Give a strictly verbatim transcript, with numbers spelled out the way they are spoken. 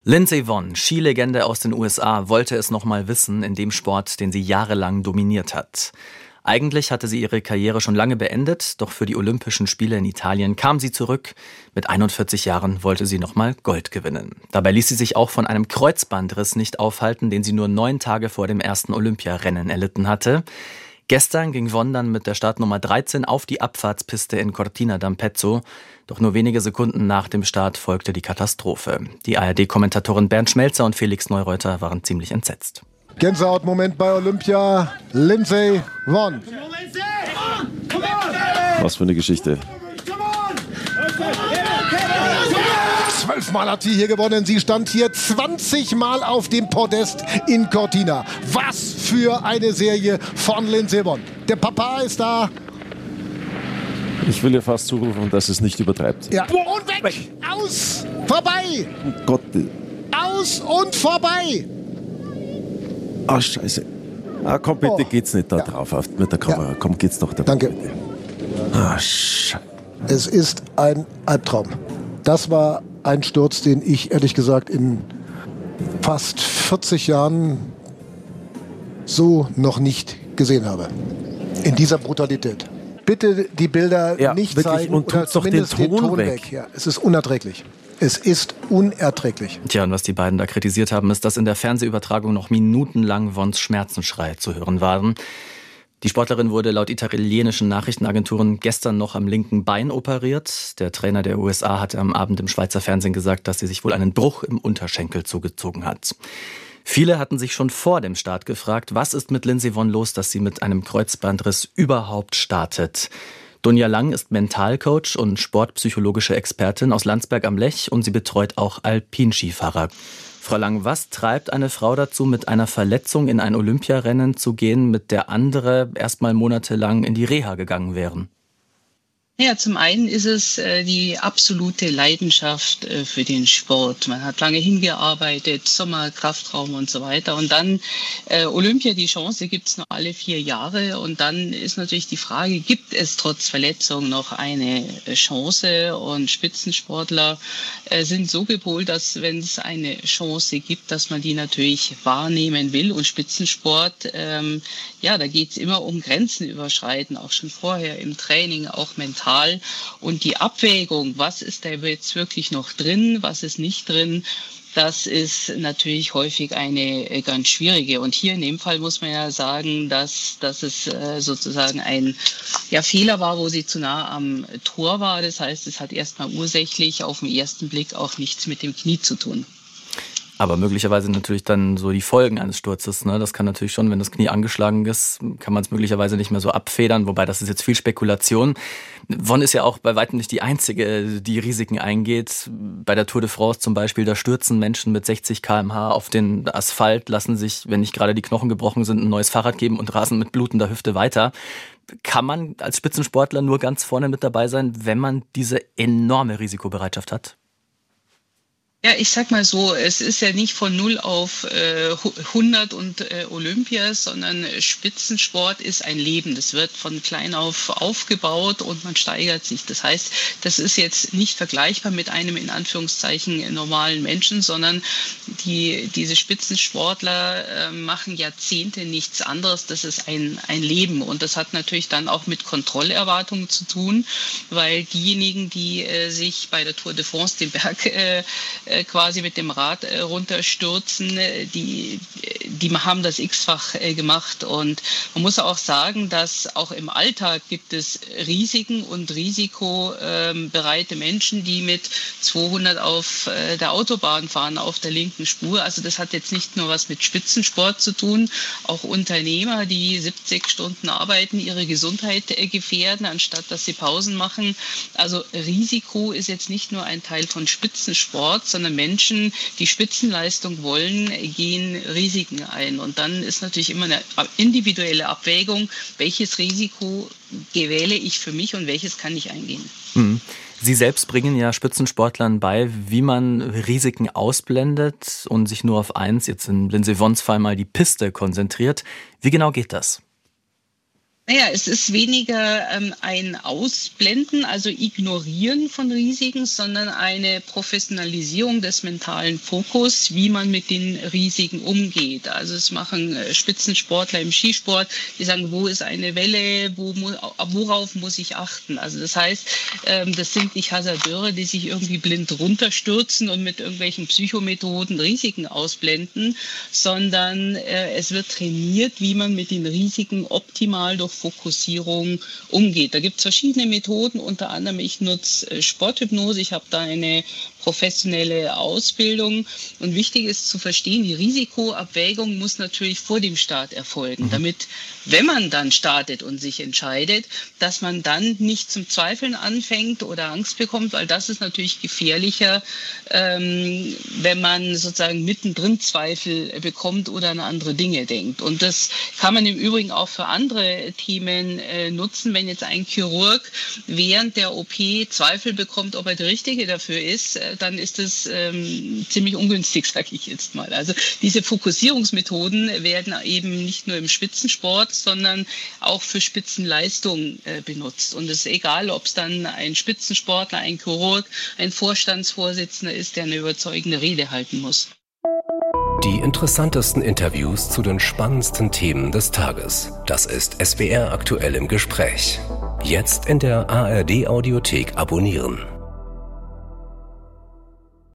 Lindsey Vonn, Skilegende aus den U S A, wollte es noch mal wissen in dem Sport, den sie jahrelang dominiert hat. Eigentlich hatte sie ihre Karriere schon lange beendet, doch für die Olympischen Spiele in Italien kam sie zurück. Mit einundvierzig Jahren wollte sie noch mal Gold gewinnen. Dabei ließ sie sich auch von einem Kreuzbandriss nicht aufhalten, den sie nur neun Tage vor dem ersten Olympiarennen erlitten hatte. Gestern ging Vonn dann mit der Startnummer dreizehn auf die Abfahrtspiste in Cortina d'Ampezzo. Doch nur wenige Sekunden nach dem Start folgte die Katastrophe. Die A R D-Kommentatoren Bernd Schmelzer und Felix Neureuter waren ziemlich entsetzt. Gänsehautmoment bei Olympia. Lindsey Vonn. Was für eine Geschichte. Zwölfmal hat sie hier gewonnen. Sie stand hier zwanzig Mal auf dem Podest in Cortina. Was für eine Serie von Lindsey Vonn. Der Papa ist da. Ich will ihr fast zurufen, dass es nicht übertreibt. Ja. Und weg. weg. Aus. Vorbei. Oh Gott. Aus und vorbei. Ah, oh, scheiße. Ah, komm bitte, oh. geht's nicht da ja. drauf auf, mit der Kamera. Ja. Komm, geht's doch da. Danke. Bitte. Ah, scheiße. Es ist ein Albtraum. Das war ein Sturz, den ich ehrlich gesagt in fast vierzig Jahren so noch nicht gesehen habe. In dieser Brutalität. Bitte die Bilder ja, nicht wirklich, zeigen und oder zumindest den Ton, den Ton weg. weg. Ja, es ist unerträglich. Es ist unerträglich. Tja, und was die beiden da kritisiert haben, ist, dass in der Fernsehübertragung noch minutenlang Vonns Schmerzensschrei zu hören waren. Die Sportlerin wurde laut italienischen Nachrichtenagenturen gestern noch am linken Bein operiert. Der Trainer der U S A hatte am Abend im Schweizer Fernsehen gesagt, dass sie sich wohl einen Bruch im Unterschenkel zugezogen hat. Viele hatten sich schon vor dem Start gefragt, was ist mit Lindsey Vonn los, dass sie mit einem Kreuzbandriss überhaupt startet. Dunja Lang ist Mentalcoach und sportpsychologische Expertin aus Landsberg am Lech und sie betreut auch Alpinskifahrer. Frau Lang, was treibt eine Frau dazu, mit einer Verletzung in ein Olympiarennen zu gehen, mit der andere erstmal monatelang in die Reha gegangen wären? Ja, zum einen ist es äh, die absolute Leidenschaft äh, für den Sport. Man hat lange hingearbeitet, Sommer, Kraftraum und so weiter. Und dann äh, Olympia, die Chance gibt's nur alle vier Jahre. Und dann ist natürlich die Frage, gibt es trotz Verletzung noch eine äh, Chance? Und Spitzensportler äh, sind so gepolt, dass wenn es eine Chance gibt, dass man die natürlich wahrnehmen will. Und Spitzensport, ähm, ja, da geht's immer um Grenzen überschreiten, auch schon vorher im Training, auch mental. Und die Abwägung, was ist da jetzt wirklich noch drin, was ist nicht drin, das ist natürlich häufig eine ganz schwierige. Und hier in dem Fall muss man ja sagen, dass, dass es sozusagen ein ja, Fehler war, wo sie zu nah am Tor war. Das heißt, es hat erstmal ursächlich auf den ersten Blick auch nichts mit dem Knie zu tun. Aber möglicherweise natürlich dann so die Folgen eines Sturzes. Ne? Das kann natürlich schon, wenn das Knie angeschlagen ist, kann man es möglicherweise nicht mehr so abfedern. Wobei, das ist jetzt viel Spekulation. Vonn ist ja auch bei weitem nicht die Einzige, die Risiken eingeht. Bei der Tour de France zum Beispiel, da stürzen Menschen mit sechzig Kilometer pro Stunde auf den Asphalt, lassen sich, wenn nicht gerade die Knochen gebrochen sind, ein neues Fahrrad geben und rasen mit blutender Hüfte weiter. Kann man als Spitzensportler nur ganz vorne mit dabei sein, wenn man diese enorme Risikobereitschaft hat? Ja, ich sag mal so, es ist ja nicht von null auf äh, hundert und äh, Olympias, sondern Spitzensport ist ein Leben. Das wird von klein auf aufgebaut und man steigert sich. Das heißt, das ist jetzt nicht vergleichbar mit einem in Anführungszeichen normalen Menschen, sondern die diese Spitzensportler äh, machen Jahrzehnte nichts anderes. Das ist ein ein Leben und das hat natürlich dann auch mit Kontrollerwartungen zu tun, weil diejenigen, die äh, sich bei der Tour de France den Berg äh, quasi mit dem Rad äh, runterstürzen, die, die haben das x-fach äh, gemacht. Und man muss auch sagen, dass auch im Alltag gibt es Risiken und risikobereite Menschen, die mit zweihundert auf äh, der Autobahn fahren, auf der linken Spur. Also das hat jetzt nicht nur was mit Spitzensport zu tun, auch Unternehmer, die siebzig Stunden arbeiten, ihre Gesundheit äh, gefährden, anstatt dass sie Pausen machen. Also Risiko ist jetzt nicht nur ein Teil von Spitzensport, sondern Menschen, die Spitzenleistung wollen, gehen Risiken ein. Und dann ist natürlich immer eine individuelle Abwägung, welches Risiko wähle ich für mich und welches kann ich eingehen. Sie selbst bringen ja Spitzensportlern bei, wie man Risiken ausblendet und sich nur auf eins, jetzt in Lindsey Vonns Fall mal die Piste konzentriert. Wie genau geht das? Naja, es ist weniger ähm, ein Ausblenden, also Ignorieren von Risiken, sondern eine Professionalisierung des mentalen Fokus, wie man mit den Risiken umgeht. Also es machen äh, Spitzensportler im Skisport, die sagen, wo ist eine Welle, wo mu- worauf muss ich achten? Also das heißt, ähm, das sind nicht Hasardeure, die sich irgendwie blind runterstürzen und mit irgendwelchen Psychomethoden Risiken ausblenden, sondern äh, es wird trainiert, wie man mit den Risiken optimal durch Fokussierung umgeht. Da gibt es verschiedene Methoden, unter anderem ich nutze Sporthypnose, ich habe da eine professionelle Ausbildung und wichtig ist zu verstehen, die Risikoabwägung muss natürlich vor dem Start erfolgen, damit, wenn man dann startet und sich entscheidet, dass man dann nicht zum Zweifeln anfängt oder Angst bekommt, weil das ist natürlich gefährlicher, ähm, wenn man sozusagen mittendrin Zweifel bekommt oder an andere Dinge denkt. Und das kann man im Übrigen auch für andere Themen äh, nutzen, wenn jetzt ein Chirurg während der O P Zweifel bekommt, ob er der Richtige dafür ist, äh, dann ist das ähm, ziemlich ungünstig, sage ich jetzt mal. Also diese Fokussierungsmethoden werden eben nicht nur im Spitzensport, sondern auch für Spitzenleistung äh, benutzt. Und es ist egal, ob es dann ein Spitzensportler, ein Chirurg, ein Vorstandsvorsitzender ist, der eine überzeugende Rede halten muss. Die interessantesten Interviews zu den spannendsten Themen des Tages. Das ist S W R aktuell im Gespräch. Jetzt in der A R D Audiothek abonnieren.